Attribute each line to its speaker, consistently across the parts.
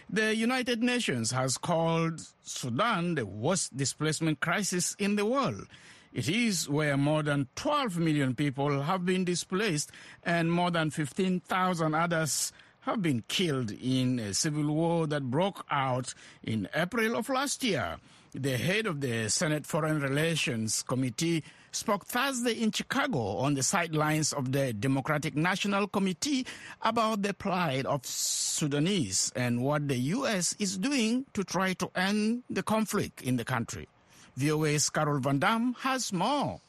Speaker 1: The United Nations has called Sudan the worst displacement crisis in the world. It is where more than 12 million people have been displaced and more than 15,000 others have been killed in a civil war that broke out in April of last year. The head of the Senate Foreign Relations Committee spoke Thursday in Chicago on the sidelines of the Democratic National Committee about the plight of Sudanese and what the U.S. is doing to try to end the conflict in the country. VOA's Carol Van Dam has more.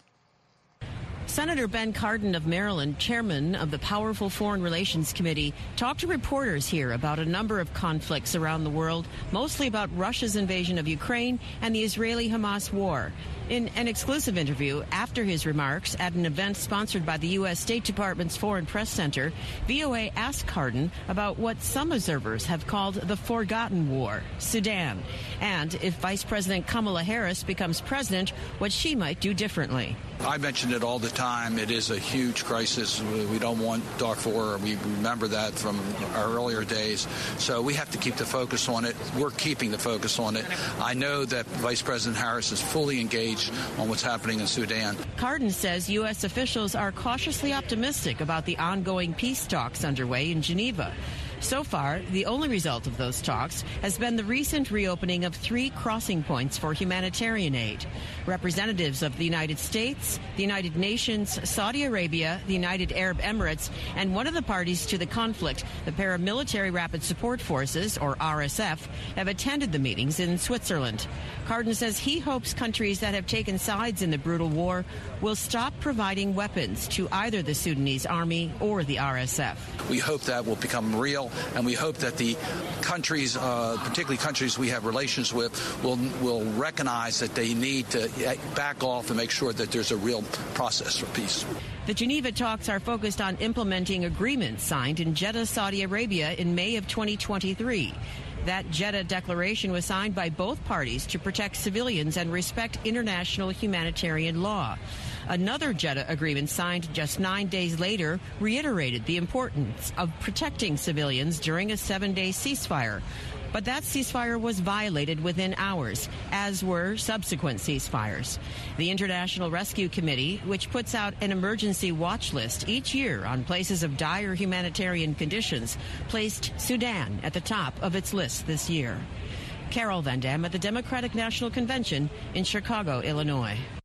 Speaker 2: Senator Ben Cardin of Maryland, chairman of the powerful Foreign Relations Committee, talked to reporters here about a number of conflicts around the world, mostly about Russia's invasion of Ukraine and the Israeli-Hamas war. In an exclusive interview after his remarks at an event sponsored by the U.S. State Department's Foreign Press Center, VOA asked Cardin about what some observers have called the forgotten war, Sudan, and if Vice President Kamala Harris becomes president, what she might do differently.
Speaker 3: I mention it all the time. It is a huge crisis. We don't want Darfur. We remember that from our earlier days. So we have to keep the focus on it. We're keeping the focus on it. I know that Vice President Harris is fully engaged on what's happening in Sudan.
Speaker 2: Cardin says U.S. officials are cautiously optimistic about the ongoing peace talks underway in Geneva. So far, the only result of those talks has been the recent reopening of 3 crossing points for humanitarian aid. Representatives of the United States, the United Nations, Saudi Arabia, the United Arab Emirates, and one of the parties to the conflict, the Paramilitary Rapid Support Forces, or RSF, have attended the meetings in Switzerland. Cardin says he hopes countries that have taken sides in the brutal war will stop providing weapons to either the Sudanese army or the RSF.
Speaker 3: We hope that will become real, and we hope that the countries, particularly countries we have relations with, will recognize that they need to back off and make sure that there's a real process for peace.
Speaker 2: The Geneva talks are focused on implementing agreements signed in Jeddah, Saudi Arabia in May of 2023. That Jeddah declaration was signed by both parties to protect civilians and respect international humanitarian law. Another Jeddah agreement signed just 9 days later reiterated the importance of protecting civilians during a 7-day ceasefire. But that ceasefire was violated within hours, as were subsequent ceasefires. The International Rescue Committee, which puts out an emergency watch list each year on places of dire humanitarian conditions, placed Sudan at the top of its list this year. Carol Van Dam at the Democratic National Convention in Chicago, Illinois.